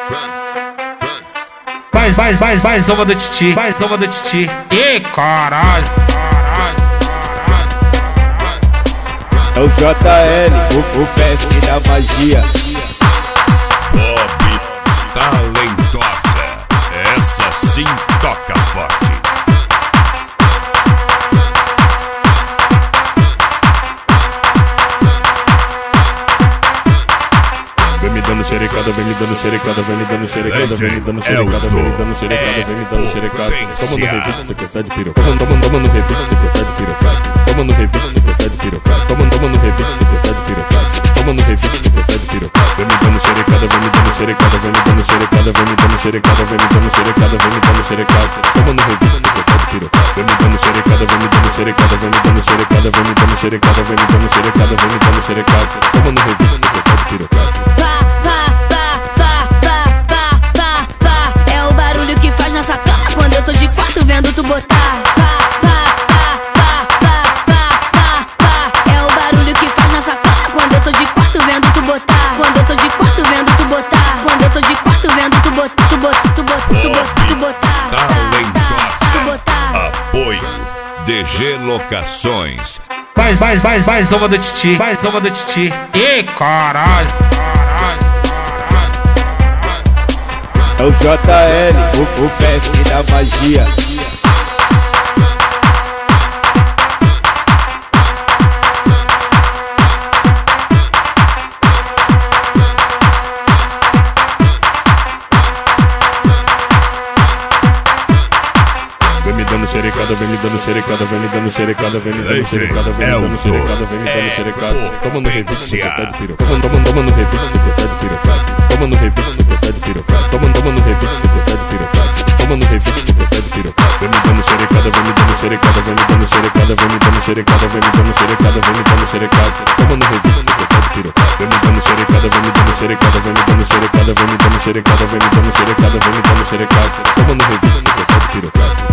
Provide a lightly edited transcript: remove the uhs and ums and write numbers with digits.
Mais uma do Titi, mais uma do Titi. Ih, caralho. É o JL, o mestre da magia. Bob talentosa, essa sim toca forte. Vem me dando xerecada, vem me dando xerecada, vem me dando xerecada, vem me dando xerecada, vem me dando xerecada, vem me dando xerecada. Toma no revique, sequência de pirofá. Toma no revique, sequência de pirofá. Toma no revique, sequência de pirofá. Toma no revique, sequência de pirofá. Toma no revique, sequência de pirofá. Vem me dando xerecada, vem me dando xerecada, vem me dando xerecada, vem me dando xerecada, vem me dando xerecada, vem me dando xerecada. Toma no revique, sequência de pirofá. Vem me dando xerecada, vem me dando xerecada, vem me dando xerecada, vem me dando xerecada, vem me dando xerecada, vem me dando xerecada. Toma no revique, sequência de pirofá. É o barulho que faz nessa cama quando eu tô de quarto vendo tu botar. É o barulho que faz nessa cama quando eu tô de quarto vendo tu botar. Quando eu tô de quarto vendo tu botar. Quando eu tô de quarto vendo tu botar. Tu botar. Talentosa. Apoio DG Locações. Mais uma do Titi, mais uma do Titi. Ih, caralho. É o JL, o mestre da magia. Vem me dando xerecada, vem me dando xerecada, vem me dando xerecada, vem me dando xerecada, vem me dando xerecada, vem me dando xerecada. Toma no revique, sequência de pirofá. Toma no revique, sequência de pirofá. Toma no revique, sequência de pirofá. Toma no revique, sequência de pirofá. Toma no revique, sequência de pirofá. Vem me dando xerecada, vem me dando xerecada, vem me dando xerecada, vem me dando xerecada, vem me dando xerecada, vem me dando xerecada. Toma no revique, sequência de pirofá. Vem me dando xerecada, vem me dando xerecada, vem me dando xerecada, vem me dando xerecada, vem me dando xerecada, vem me dando xerecada. Toma no revique, sequência de pirofá.